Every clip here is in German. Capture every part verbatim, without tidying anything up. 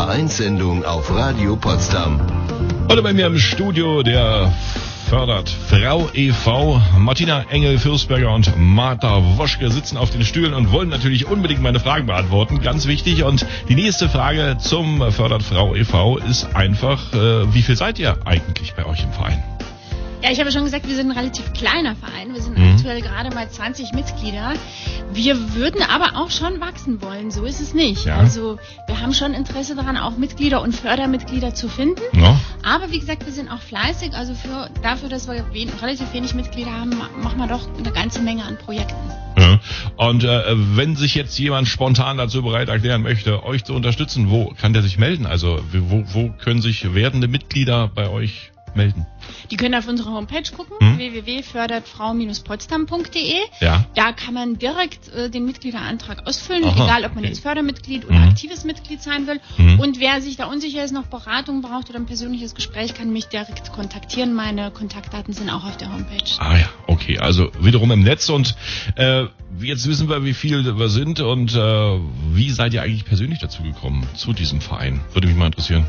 Vereinssendung auf Radio Potsdam. Heute bei mir im Studio der Fördert Frau e V Martina Engel-Fürstberger und Martha Woschke sitzen auf den Stühlen und wollen natürlich unbedingt meine Fragen beantworten. Ganz wichtig. Und die nächste Frage zum Fördert Frau e V ist einfach, äh, wie viel seid ihr eigentlich bei euch im Verein? Ja, ich habe schon gesagt, wir sind ein relativ kleiner Verein. Wir sind Mhm. aktuell gerade mal zwanzig Mitglieder. Wir würden aber auch schon wachsen wollen. So ist es nicht. Ja. Also wir haben schon Interesse daran, auch Mitglieder und Fördermitglieder zu finden. Ja. Aber wie gesagt, wir sind auch fleißig. Also für, dafür, dass wir wen, relativ wenig Mitglieder haben, ma- machen wir doch eine ganze Menge an Projekten. Ja. Und äh, wenn sich jetzt jemand spontan dazu bereit erklären möchte, euch zu unterstützen, wo kann der sich melden? Also wo, wo können sich werdende Mitglieder bei euch melden? Die können auf unsere Homepage gucken, Hm? w w w punkt fördert frau Bindestrich potsdam punkt de. Ja. Da kann man direkt äh, den Mitgliederantrag ausfüllen, Aha, egal ob man okay. jetzt Fördermitglied oder Mhm. aktives Mitglied sein will. Mhm. Und wer sich da unsicher ist, noch Beratung braucht oder ein persönliches Gespräch, kann mich direkt kontaktieren. Meine Kontaktdaten sind auch auf der Homepage. Ah ja, okay, also wiederum im Netz und äh, jetzt wissen wir, wie viel wir sind und äh, wie seid ihr eigentlich persönlich dazu gekommen, zu diesem Verein? Würde mich mal interessieren.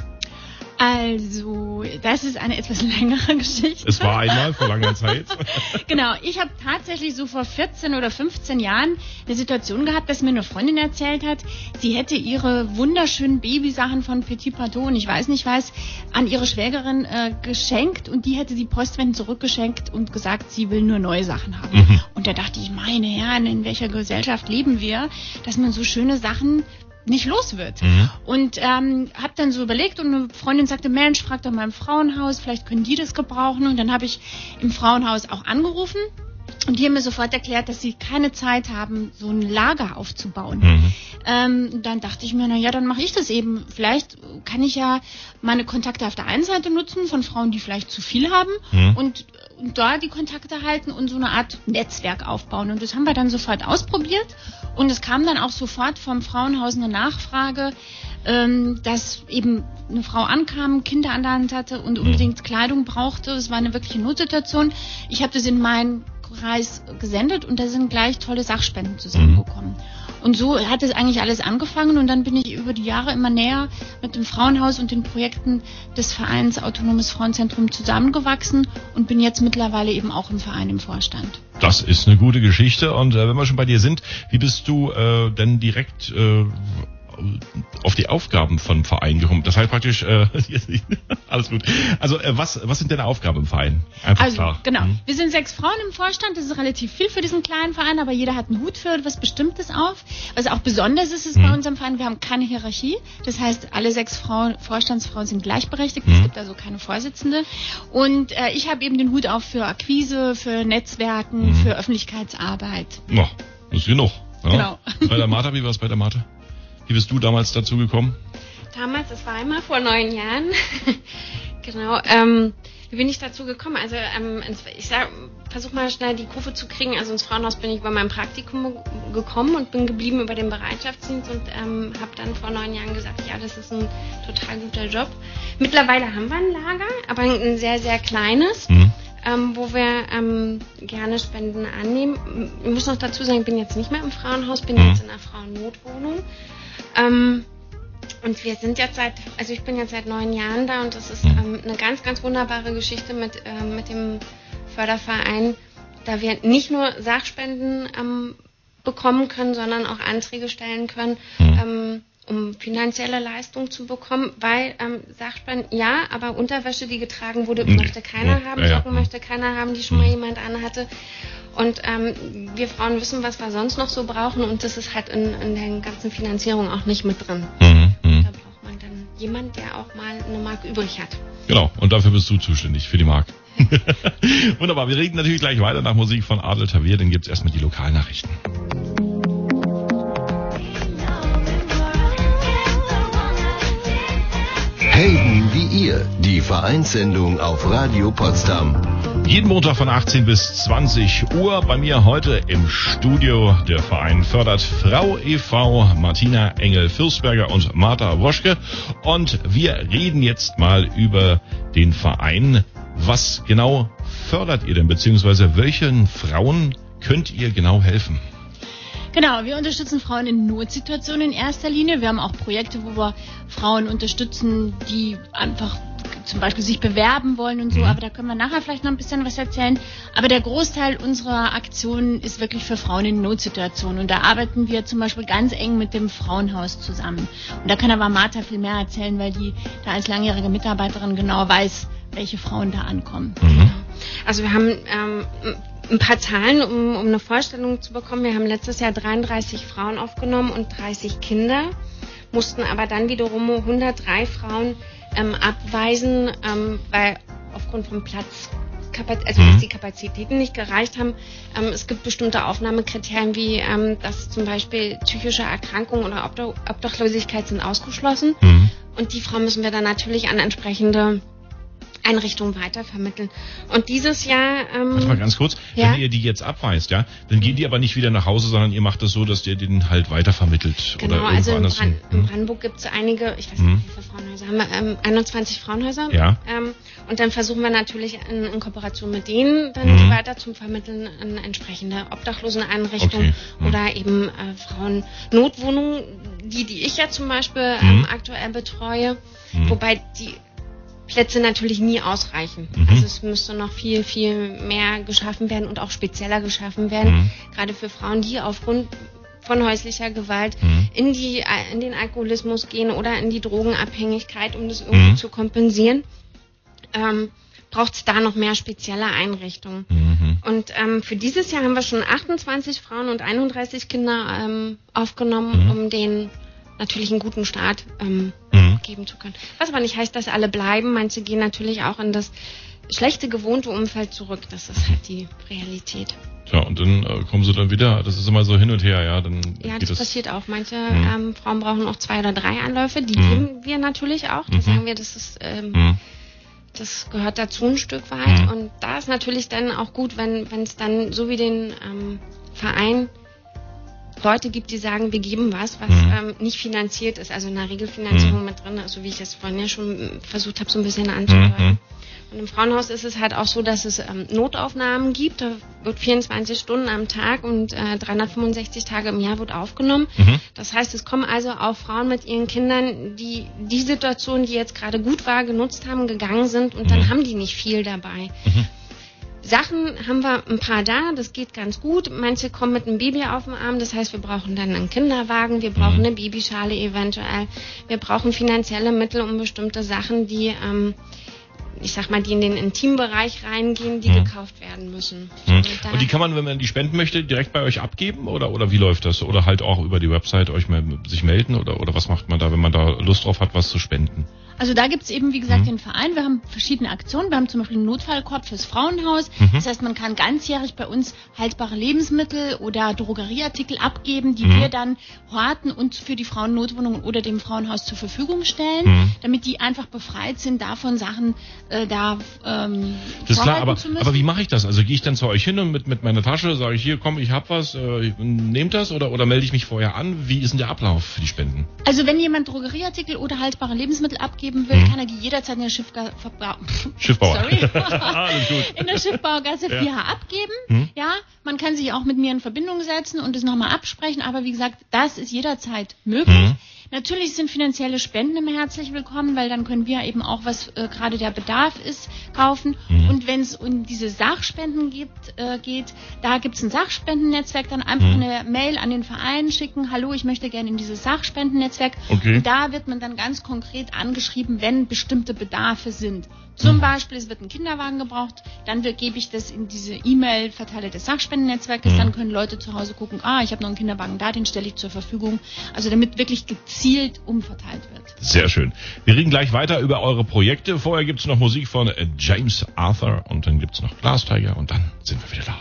Also, das ist eine etwas längere Geschichte. Es war einmal vor langer Zeit. Genau, ich habe tatsächlich so vor vierzehn oder fünfzehn Jahren eine Situation gehabt, dass mir eine Freundin erzählt hat, sie hätte ihre wunderschönen Babysachen von Petit Plateau und ich weiß nicht was, an ihre Schwägerin äh, geschenkt und die hätte die postwendend zurückgeschenkt und gesagt, sie will nur neue Sachen haben. Mhm. Und da dachte ich, meine Herren, in welcher Gesellschaft leben wir, dass man so schöne Sachen nicht los wird. Mhm. Und ähm, habe dann so überlegt und eine Freundin sagte, Mensch, frag doch mal im Frauenhaus, vielleicht können die das gebrauchen. Und dann habe ich im Frauenhaus auch angerufen und die haben mir sofort erklärt, dass sie keine Zeit haben, so ein Lager aufzubauen. Mhm. Ähm, dann dachte ich mir, na ja, dann mache ich das eben. Vielleicht kann ich ja meine Kontakte auf der einen Seite nutzen von Frauen, die vielleicht zu viel haben Mhm. und, und da die Kontakte halten und so eine Art Netzwerk aufbauen. Und das haben wir dann sofort ausprobiert und es kam dann auch sofort vom Frauenhaus eine Nachfrage, ähm, dass eben eine Frau ankam, Kinder an der Hand hatte und unbedingt Kleidung brauchte. Es war eine wirkliche Notsituation. Ich habe das in meinen Kreis gesendet und da sind gleich tolle Sachspenden zusammengekommen. Und so hat es eigentlich alles angefangen und dann bin ich über die Jahre immer näher mit dem Frauenhaus und den Projekten des Vereins Autonomes Frauenzentrum zusammengewachsen und bin jetzt mittlerweile eben auch im Verein im Vorstand. Das ist eine gute Geschichte und äh, wenn wir schon bei dir sind, wie bist du äh, denn direkt äh, auf die Aufgaben vom Verein gekommen? Das heißt praktisch, äh, alles gut. Also äh, was was sind deine Aufgaben im Verein? Einfach Also, klar. genau. Mhm. Wir sind sechs Frauen im Vorstand. Das ist relativ viel für diesen kleinen Verein, aber jeder hat einen Hut für was Bestimmtes auf. Was auch besonders ist, ist Mhm. bei unserem Verein, wir haben keine Hierarchie. Das heißt, alle sechs Frauen, Vorstandsfrauen sind gleichberechtigt. Mhm. Es gibt also keine Vorsitzende. Und äh, ich habe eben den Hut auf für Akquise, für Netzwerken, Mhm. für Öffentlichkeitsarbeit. No, das ist genug. Ja. Genau. Bei der Martha, wie war es bei der Martha? Wie bist du damals dazu gekommen? Damals, das war einmal vor neun Jahren. Genau. Ähm, wie bin ich dazu gekommen? Also ähm, ins, ich versuche mal schnell die Kurve zu kriegen. Also ins Frauenhaus bin ich über mein Praktikum gekommen und bin geblieben über den Bereitschaftsdienst und ähm, habe dann vor neun Jahren gesagt, ja, das ist ein total guter Job. Mittlerweile haben wir ein Lager, aber ein sehr, sehr kleines. Mhm. Ähm, wo wir ähm, gerne Spenden annehmen. Ich muss noch dazu sagen, ich bin jetzt nicht mehr im Frauenhaus, bin Mhm. jetzt in einer Frauennotwohnung. Ähm, und wir sind jetzt seit, also ich bin jetzt seit neun Jahren da und das ist Mhm. ähm, eine ganz, ganz wunderbare Geschichte mit, ähm, mit dem Förderverein, da wir nicht nur Sachspenden ähm, bekommen können, sondern auch Anträge stellen können, Mhm. ähm, um finanzielle Leistung zu bekommen, weil ähm, Sachspenden, ja, aber Unterwäsche, die getragen wurde, Nee. möchte keiner Ja, haben, ja, Socken ja. möchte keiner haben, die schon mal jemand anhatte. Und ähm, wir Frauen wissen, was wir sonst noch so brauchen und das ist halt in, in der ganzen Finanzierung auch nicht mit drin. Mhm. Mhm. Da braucht man dann jemand, der auch mal eine Mark übrig hat. Genau, und dafür bist du zuständig, für die Mark. Wunderbar, wir reden natürlich gleich weiter nach Musik von Adel Tawil, dann gibt's erstmal die Lokalnachrichten. Helden wie ihr, die Vereinssendung auf Radio Potsdam. Jeden Montag von achtzehn bis zwanzig Uhr bei mir heute im Studio der Verein Fördert Frau e V Martina Engel-Fürstberger und Martha Woschke. Und wir reden jetzt mal über den Verein. Was genau fördert ihr denn, beziehungsweise welchen Frauen könnt ihr genau helfen? Genau, wir unterstützen Frauen in Notsituationen in erster Linie. Wir haben auch Projekte, wo wir Frauen unterstützen, die einfach zum Beispiel sich bewerben wollen und so, aber da können wir nachher vielleicht noch ein bisschen was erzählen. Aber der Großteil unserer Aktionen ist wirklich für Frauen in Notsituationen und da arbeiten wir zum Beispiel ganz eng mit dem Frauenhaus zusammen. Und da kann aber Martha viel mehr erzählen, weil die da als langjährige Mitarbeiterin genau weiß, welche Frauen da ankommen. Mhm. Also wir haben ähm, ein paar Zahlen, um, um eine Vorstellung zu bekommen. Wir haben letztes Jahr dreiunddreißig Frauen aufgenommen und dreißig Kinder, mussten aber dann wiederum hundertdrei Frauen ähm, abweisen, ähm, weil aufgrund von Platz, also dass die Kapazitäten nicht gereicht haben. Ähm, es gibt bestimmte Aufnahmekriterien wie, ähm, dass zum Beispiel psychische Erkrankungen oder Obdach- Obdachlosigkeit sind ausgeschlossen. Mhm. Und die Frauen müssen wir dann natürlich an entsprechende Einrichtungen weitervermitteln. Und dieses Jahr... Ähm, Warte mal ganz kurz, ja? wenn ihr die jetzt abweist, ja, dann gehen die aber nicht wieder nach Hause, sondern ihr macht das so, dass ihr den halt weitervermittelt. Genau, oder also in, anders Bran- hin. in Brandenburg gibt es einige, ich weiß nicht, wie viele Frauenhäuser haben wir, ähm, einundzwanzig Frauenhäuser. Ja. Ähm, und dann versuchen wir natürlich in, in Kooperation mit denen dann Mhm. die weiter zu vermitteln an entsprechende Obdachloseneinrichtungen Okay. Mhm. oder eben äh, Frauennotwohnungen, die, die ich ja zum Beispiel ähm, Mhm. aktuell betreue, Mhm. wobei die Plätze natürlich nie ausreichen. Mhm. Also es müsste noch viel, viel mehr geschaffen werden und auch spezieller geschaffen werden, Mhm. gerade für Frauen, die aufgrund von häuslicher Gewalt Mhm. in die in den Alkoholismus gehen oder in die Drogenabhängigkeit, um das irgendwie Mhm. zu kompensieren, ähm, braucht es da noch mehr spezielle Einrichtungen. Mhm. Und ähm, für dieses Jahr haben wir schon achtundzwanzig Frauen und einunddreißig Kinder ähm, aufgenommen, Mhm. um denen natürlich einen guten Start ähm, Mhm. geben zu können. Was aber nicht heißt, dass alle bleiben. Manche gehen natürlich auch in das schlechte, gewohnte Umfeld zurück. Das ist halt die Realität. Tja, und dann äh, kommen sie dann wieder, das ist immer so hin und her, ja, dann Ja, geht das das... passiert auch. Manche Mhm. ähm, Frauen brauchen auch zwei oder drei Anläufe. Die Mhm. geben wir natürlich auch. Da Mhm. sagen wir, das ist... Ähm, Mhm. Das gehört dazu ein Stück weit. Mhm. Und da ist natürlich dann auch gut, wenn wenn es dann so wie den ähm, Verein Leute gibt, die sagen, wir geben was, was Mhm. ähm, nicht finanziert ist, also in der Regelfinanzierung Mhm. mit drin, also wie ich das vorhin ja schon versucht habe, so ein bisschen anzudeuten. Mhm. Und im Frauenhaus ist es halt auch so, dass es ähm, Notaufnahmen gibt. Da wird vierundzwanzig Stunden am Tag und äh, dreihundertfünfundsechzig Tage im Jahr wird aufgenommen. Mhm. Das heißt, es kommen also auch Frauen mit ihren Kindern, die die Situation, die jetzt gerade gut war, genutzt haben, gegangen sind und dann Mhm. haben die nicht viel dabei. Mhm. Sachen haben wir ein paar da, das geht ganz gut. Manche kommen mit einem Baby auf dem Arm, das heißt, wir brauchen dann einen Kinderwagen, wir brauchen Mhm. eine Babyschale eventuell. Wir brauchen finanzielle Mittel, um bestimmte Sachen, die, ähm, ich sag mal, die in den Intimbereich reingehen, die Mhm. gekauft werden müssen. Mhm. Und da- Und die kann man, wenn man die spenden möchte, direkt bei euch abgeben oder oder wie läuft das? Oder halt auch über die Website euch mal sich melden oder oder was macht man da, wenn man da Lust drauf hat, was zu spenden? Also da gibt's eben, wie gesagt, Mhm. den Verein. Wir haben verschiedene Aktionen. Wir haben zum Beispiel einen Notfallkorb fürs Frauenhaus. Mhm. Das heißt, man kann ganzjährig bei uns haltbare Lebensmittel oder Drogerieartikel abgeben, die Mhm. wir dann horten und für die Frauennotwohnung oder dem Frauenhaus zur Verfügung stellen, Mhm. damit die einfach befreit sind, davon Sachen äh, da ähm, Das ist klar, vorhalten aber, zu müssen. aber wie mache ich das? Also gehe ich dann zu euch hin und mit, mit meiner Tasche sage ich, hier komm, ich hab was, äh, nehmt das oder, oder melde ich mich vorher an? Wie ist denn der Ablauf für die Spenden? Also wenn jemand Drogerieartikel oder haltbare Lebensmittel abgeben will, Mhm. kann er die jederzeit in der Schiffga- Verbra- Schiffbauer. Sorry. Alles gut. in der Schiffbaugasse Ja. vier H abgeben. Mhm. Ja, man kann sich auch mit mir in Verbindung setzen und es nochmal absprechen, aber wie gesagt, das ist jederzeit möglich. Mhm. Natürlich sind finanzielle Spenden immer herzlich willkommen, weil dann können wir eben auch, was äh, gerade der Bedarf ist, kaufen. Mhm. Und wenn es um diese Sachspenden gibt, äh, geht, da gibt es ein Sachspendennetzwerk, dann einfach Mhm. eine Mail an den Verein schicken, hallo, ich möchte gerne in dieses Sachspendennetzwerk. Okay. Und da wird man dann ganz konkret angeschrieben, wenn bestimmte Bedarfe sind. Zum Mhm. Beispiel, es wird ein Kinderwagen gebraucht, dann wird- gebe ich das in diese E-Mail-Verteiler des Sachspendennetzwerkes, Mhm. dann können Leute zu Hause gucken, ah, ich habe noch einen Kinderwagen da, den stelle ich zur Verfügung. Also damit wirklich gezielt umverteilt wird. Sehr schön. Wir reden gleich weiter über eure Projekte. Vorher gibt's noch Musik von äh, James Arthur und dann gibt's noch Glass Tiger und dann sind wir wieder da.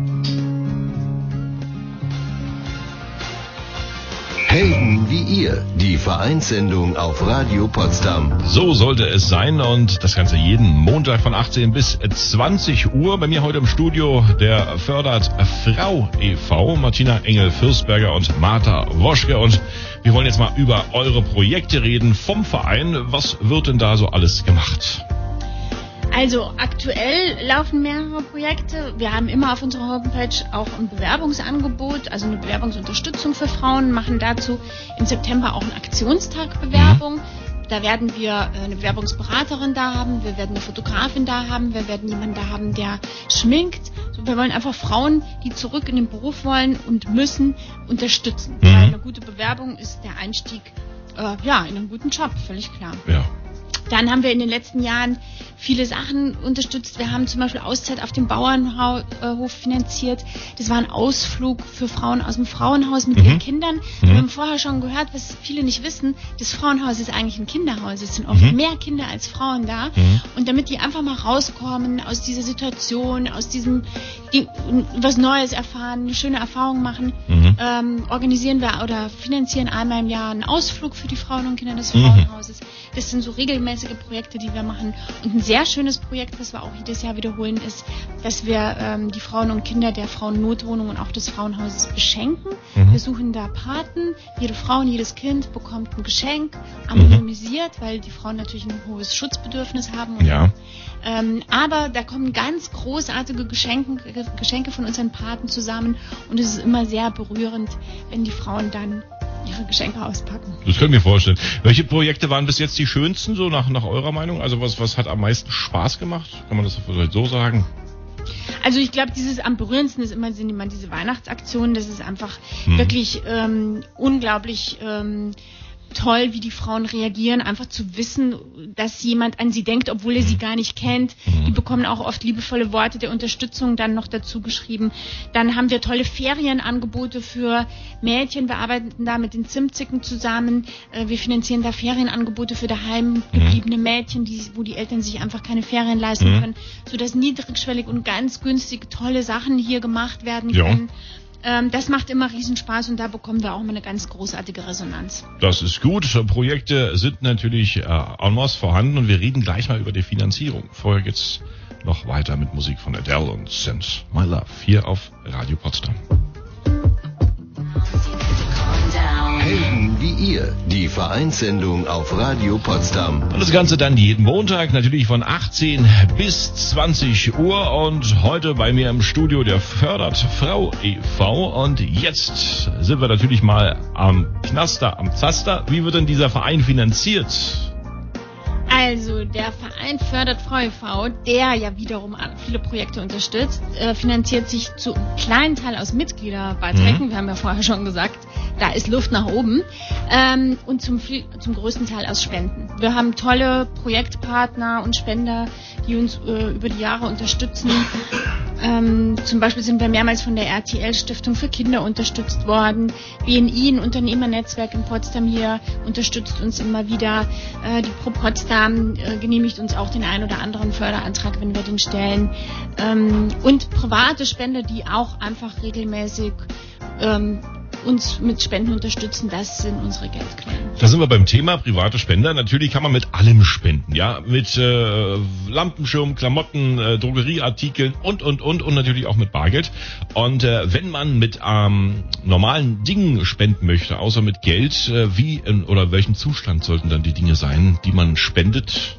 Helden wie ihr, die Vereinssendung auf Radio Potsdam. So sollte es sein und das Ganze jeden Montag von achtzehn bis zwanzig Uhr. Bei mir heute im Studio der Fördert Frau e V, Martina Engel-Fürstberger und Martha Woschke. Und wir wollen jetzt mal über eure Projekte reden vom Verein. Was wird denn da so alles gemacht? Also aktuell laufen mehrere Projekte. Wir haben immer auf unserer Homepage auch ein Bewerbungsangebot, also eine Bewerbungsunterstützung für Frauen, machen dazu im September auch einen Aktionstag Bewerbung. Mhm. Da werden wir eine Bewerbungsberaterin da haben, wir werden eine Fotografin da haben, wir werden jemanden da haben, der schminkt. So, wir wollen einfach Frauen, die zurück in den Beruf wollen und müssen, unterstützen. Mhm. Weil eine gute Bewerbung ist der Einstieg äh, ja, in einen guten Job, völlig klar. Ja. Dann haben wir in den letzten Jahren viele Sachen unterstützt. Wir haben zum Beispiel Auszeit auf dem Bauernhof finanziert. Das war ein Ausflug für Frauen aus dem Frauenhaus mit mhm. ihren Kindern. Mhm. Wir haben vorher schon gehört, was viele nicht wissen, das Frauenhaus ist eigentlich ein Kinderhaus. Es sind oft mhm. mehr Kinder als Frauen da. Mhm. Und damit die einfach mal rauskommen aus dieser Situation, aus diesem, die was Neues erfahren, eine schöne Erfahrung machen, mhm. ähm, organisieren wir oder finanzieren einmal im Jahr einen Ausflug für die Frauen und Kinder des Frauenhauses. Das sind so regelmäßige Projekte, die wir machen. Und ein sehr schönes Projekt, was wir auch jedes Jahr wiederholen, ist, dass wir ähm, die Frauen und Kinder der Frauennotwohnung und auch des Frauenhauses beschenken. Mhm. Wir suchen da Paten. Jede Frau und jedes Kind bekommt ein Geschenk, anonymisiert, mhm. weil die Frauen natürlich ein hohes Schutzbedürfnis haben. Und, ja. ähm, aber da kommen ganz großartige Geschenke, Geschenke von unseren Paten zusammen. Und es ist immer sehr berührend, wenn die Frauen dann ihre Geschenke auspacken. Das können wir vorstellen. Welche Projekte waren bis jetzt die schönsten, so nach, nach eurer Meinung? Also was, was hat am meisten Spaß gemacht? Kann man das vielleicht so sagen? Also ich glaube, dieses am berührendsten ist immer, sind immer diese Weihnachtsaktionen. Das ist einfach hm. wirklich ähm, unglaublich ähm, toll, wie die Frauen reagieren, einfach zu wissen, dass jemand an sie denkt, obwohl er sie gar nicht kennt. Die bekommen auch oft liebevolle Worte der Unterstützung dann noch dazu geschrieben. Dann haben wir tolle Ferienangebote für Mädchen. Wir arbeiten da mit den Zimtzicken zusammen. Wir finanzieren da Ferienangebote für daheim gebliebene Mädchen, die, wo die Eltern sich einfach keine Ferien leisten können, sodass niedrigschwellig und ganz günstig tolle Sachen hier gemacht werden können. Ja. Das macht immer Riesenspaß und da bekommen wir auch mal eine ganz großartige Resonanz. Das ist gut. Projekte sind natürlich äh, en masse vorhanden und wir reden gleich mal über die Finanzierung. Vorher geht's noch weiter mit Musik von Adele und Sense My Love hier auf Radio Potsdam. Helden wie ihr, die Vereinssendung auf Radio Potsdam. Und das Ganze dann jeden Montag, natürlich von achtzehn bis zwanzig Uhr. Und heute bei mir im Studio der Fördert Frau e V. Und jetzt sind wir natürlich mal am Knaster, am Zaster. Wie wird denn dieser Verein finanziert? Also der Verein Fördert Frau e V, der ja wiederum viele Projekte unterstützt, äh, finanziert sich zu einem kleinen Teil aus Mitgliederbeiträgen. Mhm. Wir haben ja vorher schon gesagt, da ist Luft nach oben. Ähm, und zum, zum größten Teil aus Spenden. Wir haben tolle Projektpartner und Spender, die uns äh, über die Jahre unterstützen. Ähm, zum Beispiel sind wir mehrmals von der R T L-Stiftung für Kinder unterstützt worden. B N I, ein Unternehmernetzwerk in Potsdam hier, unterstützt uns immer wieder. Äh, die Pro Potsdam äh, genehmigt uns auch den einen oder anderen Förderantrag, wenn wir den stellen. Ähm, und private Spender, die auch einfach regelmäßig ähm, uns mit Spenden unterstützen, das sind unsere Geldquellen. Da sind wir beim Thema private Spender. Natürlich kann man mit allem spenden, ja, mit äh, Lampenschirm, Klamotten, äh, Drogerieartikeln und und und und natürlich auch mit Bargeld. Und äh, wenn man mit ähm, normalen Dingen spenden möchte, außer mit Geld, äh, wie in, oder welchem Zustand sollten dann die Dinge sein, die man spendet?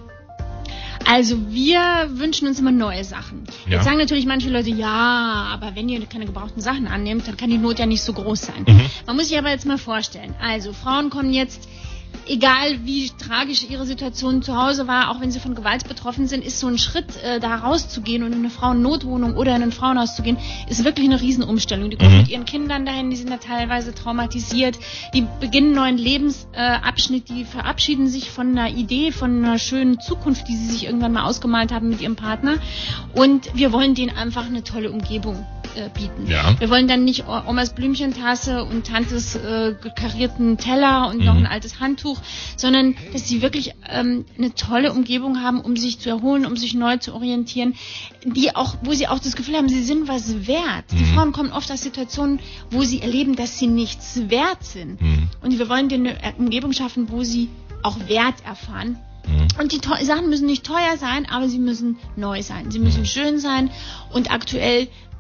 Also wir wünschen uns immer neue Sachen. Ja. Jetzt sagen natürlich manche Leute, ja, aber wenn ihr keine gebrauchten Sachen annehmt, dann kann die Not ja nicht so groß sein. Mhm. Man muss sich aber jetzt mal vorstellen, also Frauen kommen jetzt, egal wie tragisch ihre Situation zu Hause war, auch wenn sie von Gewalt betroffen sind, ist so ein Schritt, äh, da rauszugehen und in eine Frauennotwohnung oder in ein Frauenhaus zu gehen, ist wirklich eine Riesenumstellung. Die kommen mhm. mit ihren Kindern dahin, die sind da teilweise traumatisiert, die beginnen einen neuen Lebensabschnitt, äh, die verabschieden sich von einer Idee, von einer schönen Zukunft, die sie sich irgendwann mal ausgemalt haben mit ihrem Partner. Und wir wollen denen einfach eine tolle Umgebung äh, bieten. Ja. Wir wollen dann nicht Omas Blümchentasse und Tantes äh, karierten Teller und mhm. noch ein altes Handtuch, sondern dass sie wirklich ähm, eine tolle Umgebung haben, um sich zu erholen, um sich neu zu orientieren, die auch, wo sie auch das Gefühl haben, sie sind was wert. Mhm. Die Frauen kommen oft aus Situationen, wo sie erleben, dass sie nichts wert sind. Mhm. Und wir wollen denen eine Umgebung schaffen, wo sie auch Wert erfahren. Mhm. Und die Sachen müssen nicht teuer sein, aber sie müssen neu sein. Sie müssen mhm. schön sein. Und aktuell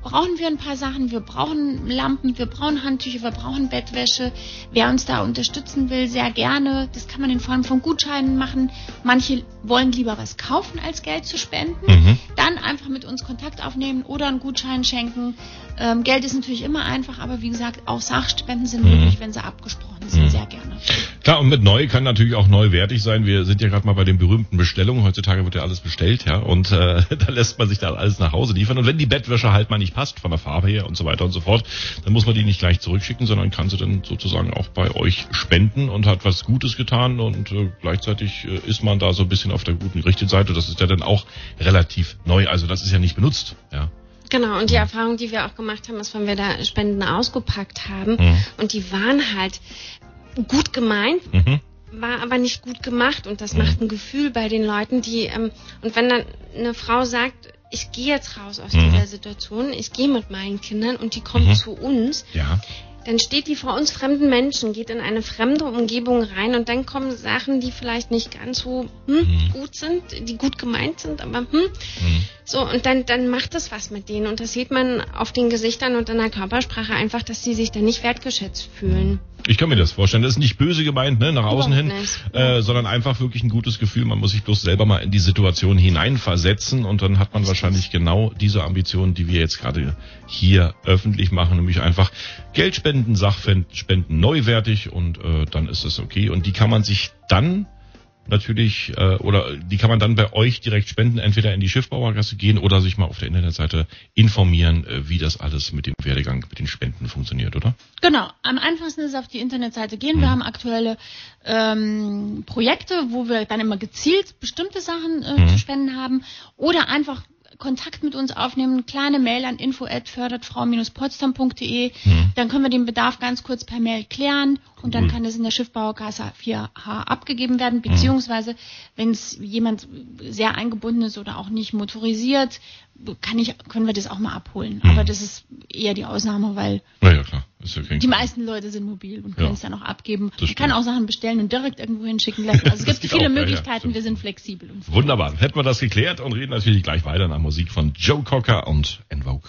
brauchen wir ein paar Sachen. Wir brauchen Lampen, wir brauchen Handtücher, wir brauchen Bettwäsche. Wer uns da unterstützen will, sehr gerne. Das kann man in Form von Gutscheinen machen. Manche wollen lieber was kaufen, als Geld zu spenden. Mhm. Dann einfach mit uns Kontakt aufnehmen oder einen Gutschein schenken. Ähm, Geld ist natürlich immer einfach, aber wie gesagt, auch Sachspenden sind mhm. möglich, wenn sie abgesprochen sind, mhm. sehr gerne. Klar, und mit neu kann natürlich auch neuwertig sein. Wir sind ja gerade mal bei den berühmten Bestellungen. Heutzutage wird ja alles bestellt, ja, und äh, da lässt man sich da alles nach Hause liefern. Und wenn die Bettwäsche halt mal nicht passt, von der Farbe her und so weiter und so fort, dann muss man die nicht gleich zurückschicken, sondern kann sie dann sozusagen auch bei euch spenden und hat was Gutes getan und äh, gleichzeitig äh, ist man da so ein bisschen auf der guten, richtigen Seite. Das ist ja dann auch relativ neu, also das ist ja nicht benutzt, ja. Genau, und die Erfahrung, die wir auch gemacht haben, ist, wenn wir da Spenden ausgepackt haben mhm. und die waren halt gut gemeint, mhm. war aber nicht gut gemacht und das mhm. macht ein Gefühl bei den Leuten, die, ähm, und wenn dann eine Frau sagt, ich gehe jetzt raus aus mhm. dieser Situation, ich gehe mit meinen Kindern und die kommt mhm. zu uns, ja. dann steht die vor uns fremden Menschen, geht in eine fremde Umgebung rein und dann kommen Sachen, die vielleicht nicht ganz so hm, mhm. gut sind, die gut gemeint sind, aber hm, mhm. so, und dann, dann macht das was mit denen und das sieht man auf den Gesichtern und in der Körpersprache einfach, dass sie sich dann nicht wertgeschätzt fühlen. Ich kann mir das vorstellen. Das ist nicht böse gemeint, ne, nach außen hin, äh, sondern einfach wirklich ein gutes Gefühl. Man muss sich bloß selber mal in die Situation hineinversetzen und dann hat man wahrscheinlich genau diese Ambitionen, die wir jetzt gerade hier öffentlich machen, nämlich einfach Geld spenden, Sachspenden neuwertig und äh, dann ist es okay. Und die kann man sich dann natürlich, äh, oder die kann man dann bei euch direkt spenden, entweder in die Schiffbauergasse gehen oder sich mal auf der Internetseite informieren, äh, wie das alles mit dem Werdegang, mit den Spenden funktioniert, oder? Genau, am einfachsten ist auf die Internetseite gehen. Mhm. Wir haben aktuelle ähm, Projekte, wo wir dann immer gezielt bestimmte Sachen äh, mhm. zu spenden haben oder einfach Kontakt mit uns aufnehmen, kleine Mail an info at fördert frau Bindestrich potsdam punkt de, mhm. dann können wir den Bedarf ganz kurz per Mail klären und dann kann das in der Schiffbauergasse vier H abgegeben werden, beziehungsweise wenn es jemand sehr eingebunden ist oder auch nicht motorisiert, kann ich, können wir das auch mal abholen. Mhm. Aber das ist eher die Ausnahme, weil Na ja, klar. Ist ja die meisten Leute sind mobil und können ja. es dann auch abgeben. Man kann auch Sachen bestellen und direkt irgendwo hinschicken lassen. Also es gibt viele auch, Möglichkeiten, ja, ja, wir sind flexibel. Und wunderbar. Hätten wir das geklärt und reden natürlich gleich weiter nach Musik von Joe Cocker und En Vogue.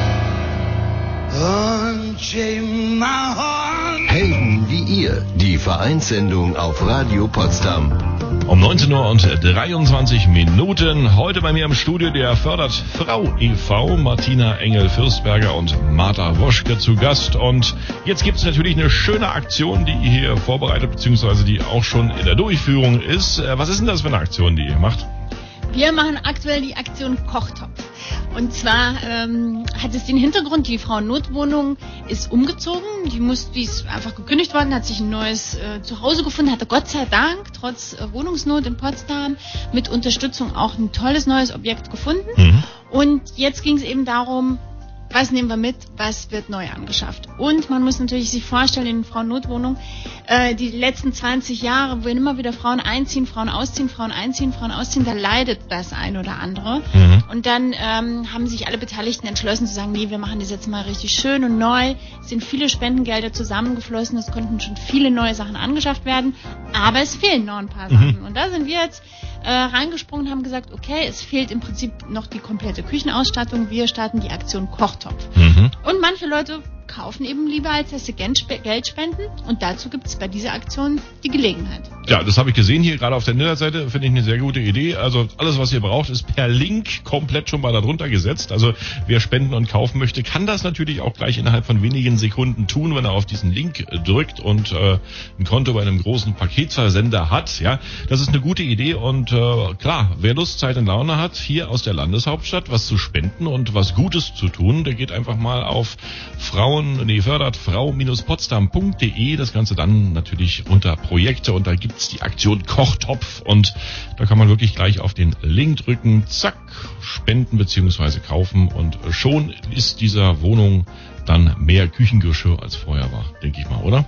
Helden wie ihr, die Vereinssendung auf Radio Potsdam. Um neunzehn Uhr und dreiundzwanzig Minuten. Heute bei mir im Studio der Fördert Frau e V, Martina Engel-Fürstberger und Martha Woschke zu Gast. Und jetzt gibt es natürlich eine schöne Aktion, die ihr hier vorbereitet, beziehungsweise die auch schon in der Durchführung ist. Was ist denn das für eine Aktion, die ihr macht? Wir machen aktuell die Aktion Kochtopf. Und zwar ähm, hat es den Hintergrund, die Frauennotwohnung ist umgezogen. Die muss, die ist einfach gekündigt worden, hat sich ein neues äh, Zuhause gefunden, hatte Gott sei Dank, trotz äh, Wohnungsnot in Potsdam, mit Unterstützung auch ein tolles neues Objekt gefunden. Mhm. Und jetzt ging es eben darum, was nehmen wir mit, was wird neu angeschafft. Und man muss natürlich sich vorstellen, in Frauennotwohnung, äh, die letzten zwanzig Jahre, wo immer wieder Frauen einziehen, Frauen ausziehen, Frauen einziehen, Frauen ausziehen, da leidet das ein oder andere. Mhm. Und dann ähm, haben sich alle Beteiligten entschlossen zu sagen, nee, wir machen das jetzt mal richtig schön und neu. Es sind viele Spendengelder zusammengeflossen, es konnten schon viele neue Sachen angeschafft werden, aber es fehlen noch ein paar Sachen. Mhm. Und da sind wir jetzt äh, reingesprungen und haben gesagt, okay, es fehlt im Prinzip noch die komplette Küchenausstattung. Wir starten die Aktion Kochtopf. Mhm. Und manche Leute kaufen eben lieber, als dass sie Geld spenden. Und dazu gibt es bei dieser Aktion die Gelegenheit. Ja, das habe ich gesehen hier gerade auf der Internetseite. Finde ich eine sehr gute Idee. Also alles, was ihr braucht, ist per Link komplett schon mal darunter gesetzt. Also wer spenden und kaufen möchte, kann das natürlich auch gleich innerhalb von wenigen Sekunden tun, wenn er auf diesen Link drückt und äh, ein Konto bei einem großen Paketversender hat. Ja, das ist eine gute Idee. Und äh, klar, wer Lust, Zeit und Laune hat, hier aus der Landeshauptstadt was zu spenden und was Gutes zu tun, der geht einfach mal auf Frauen Nee, fördert frau Bindestrich potsdam punkt de, das Ganze dann natürlich unter Projekte und da gibt's die Aktion Kochtopf und da kann man wirklich gleich auf den Link drücken, zack, spenden bzw. kaufen und schon ist dieser Wohnung dann mehr Küchengeschirr als vorher war, denke ich mal, oder?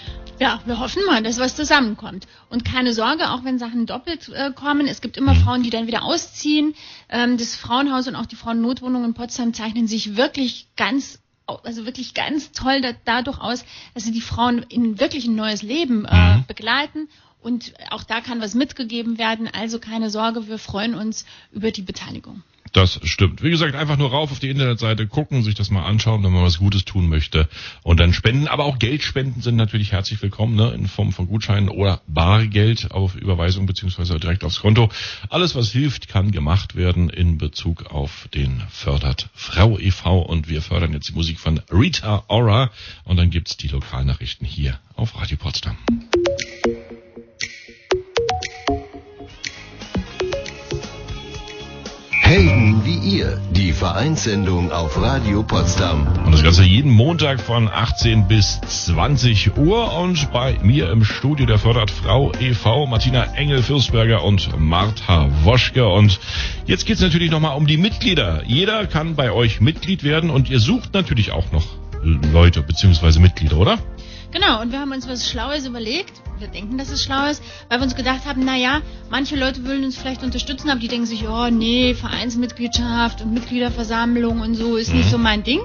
Ja, wir hoffen mal, dass was zusammenkommt. Und keine Sorge, auch wenn Sachen doppelt äh, kommen, es gibt immer mhm. Frauen, die dann wieder ausziehen. Ähm, das Frauenhaus und auch die Frauennotwohnung in Potsdam zeichnen sich wirklich ganz also wirklich ganz toll da, dadurch aus, dass sie die Frauen in wirklich ein neues Leben äh, mhm. begleiten und auch da kann was mitgegeben werden, also keine Sorge, wir freuen uns über die Beteiligung. Das stimmt. Wie gesagt, einfach nur rauf auf die Internetseite, gucken, sich das mal anschauen, wenn man was Gutes tun möchte und dann spenden. Aber auch Geldspenden sind natürlich herzlich willkommen, ne, in Form von Gutscheinen oder Bargeld auf Überweisung beziehungsweise direkt aufs Konto. Alles, was hilft, kann gemacht werden in Bezug auf den Fördert Frau e V. Und wir fördern jetzt die Musik von Rita Ora und dann gibt's die Lokalnachrichten hier auf Radio Potsdam. Helden wie ihr, die Vereinssendung auf Radio Potsdam. Und das Ganze jeden Montag von achtzehn bis zwanzig Uhr. Und bei mir im Studio der Fördert Frau e V, Martina Engel-Fürstberger und Martha Woschke. Und jetzt geht's natürlich nochmal um die Mitglieder. Jeder kann bei euch Mitglied werden und ihr sucht natürlich auch noch Leute bzw. Mitglieder, oder? Genau, und wir haben uns was Schlaues überlegt. Wir denken, dass es schlau ist, weil wir uns gedacht haben, naja, manche Leute wollen uns vielleicht unterstützen, aber die denken sich, oh nee, Vereinsmitgliedschaft und Mitgliederversammlung und so ist mhm. nicht so mein Ding.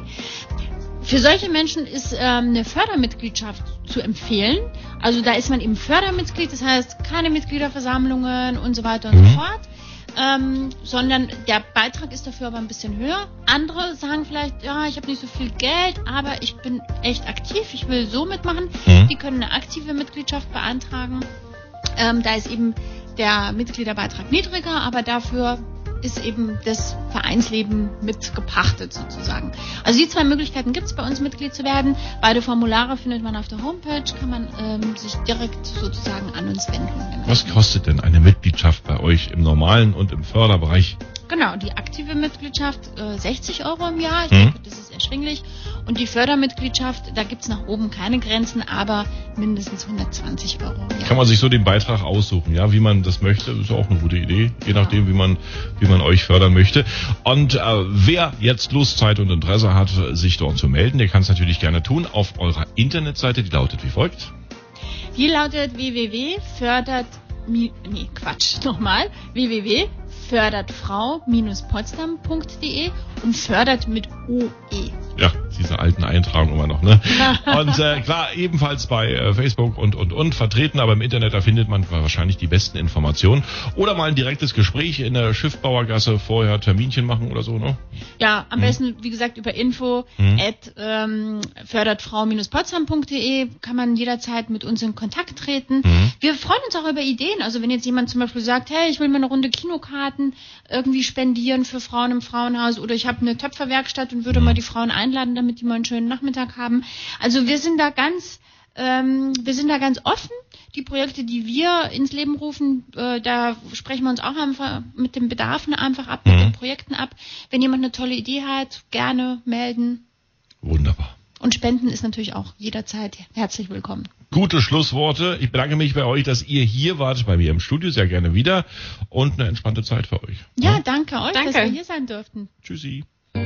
Für solche Menschen ist ähm, eine Fördermitgliedschaft zu empfehlen. Also da ist man eben Fördermitglied, das heißt keine Mitgliederversammlungen und so weiter und mhm. so fort. Ähm, sondern der Beitrag ist dafür aber ein bisschen höher. Andere sagen vielleicht, ja, ich habe nicht so viel Geld, aber ich bin echt aktiv, ich will so mitmachen. Mhm. Die können eine aktive Mitgliedschaft beantragen. Ähm, da ist eben der Mitgliederbeitrag niedriger, aber dafür ist eben das Vereinsleben mit gepachtet sozusagen. Also die zwei Möglichkeiten gibt es bei uns, Mitglied zu werden. Beide Formulare findet man auf der Homepage, kann man ähm, sich direkt sozusagen an uns wenden. Was kostet denn eine Mitgliedschaft bei euch im normalen und im Förderbereich? Genau, die aktive Mitgliedschaft äh, sechzig Euro im Jahr, ich mhm. denke, das ist erschwinglich. Und die Fördermitgliedschaft, da gibt es nach oben keine Grenzen, aber mindestens hundertzwanzig Euro im Jahr. Kann man sich so den Beitrag aussuchen, ja, wie man das möchte, ist auch eine gute Idee, je nachdem, wie man wie man euch fördern möchte. Und äh, wer jetzt Lust, Zeit und Interesse hat, sich dort zu melden, der kann es natürlich gerne tun auf eurer Internetseite, die lautet wie folgt. Die lautet w w w punkt fördert, nee, Quatsch, nochmal, w w w punkt fördertfrau Potsdam punkt de und fördert mit O E. Ja, diese alten Eintragungen immer noch, ne? Und äh, klar, ebenfalls bei äh, Facebook und, und, und vertreten, aber im Internet, da findet man wahrscheinlich die besten Informationen. Oder mal ein direktes Gespräch in der Schiffbauergasse, vorher Terminchen machen oder so, ne? Ja, am hm. besten, wie gesagt, über info hm. at ähm, fördertfrau Potsdam punkt de kann man jederzeit mit uns in Kontakt treten. Hm. Wir freuen uns auch über Ideen. Also wenn jetzt jemand zum Beispiel sagt, hey, ich will mir eine Runde Kinokarten irgendwie spendieren für Frauen im Frauenhaus oder ich habe eine Töpferwerkstatt und würde hm. mal die Frauen einladen, damit die mal einen schönen Nachmittag haben. Also wir sind da ganz, ähm, wir sind da ganz offen. Die Projekte, die wir ins Leben rufen, äh, da sprechen wir uns auch einfach mit den Bedarfen einfach ab, mhm. mit den Projekten ab. Wenn jemand eine tolle Idee hat, gerne melden. Wunderbar. Und Spenden ist natürlich auch jederzeit herzlich willkommen. Gute Schlussworte. Ich bedanke mich bei euch, dass ihr hier wart, bei mir im Studio, sehr gerne wieder. Und eine entspannte Zeit für euch. Ja, ja? danke euch, danke. dass wir hier sein durften. Tschüssi.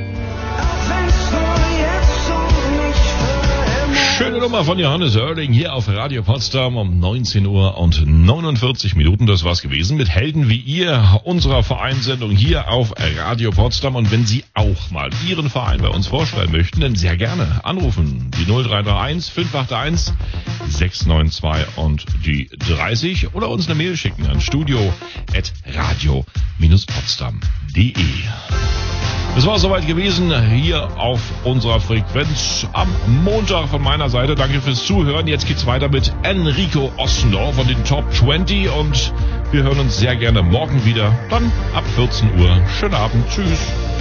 Schöne Nummer von Johannes Oerling hier auf Radio Potsdam um neunzehn Uhr und neunundvierzig Minuten. Das war's gewesen mit Helden wie ihr, unserer Vereinssendung hier auf Radio Potsdam. Und wenn Sie auch mal Ihren Verein bei uns vorstellen möchten, dann sehr gerne anrufen. Die null drei drei eins fünf acht eins sechs neun zwei und die dreißig oder uns eine Mail schicken an studio at radio potsdam punkt de. Es war soweit gewesen hier auf unserer Frequenz am Montag von meiner Seite. Danke fürs Zuhören. Jetzt geht's weiter mit Enrico Ostendorf von den Top zwanzig und wir hören uns sehr gerne morgen wieder. Dann ab vierzehn Uhr. Schönen Abend. Tschüss.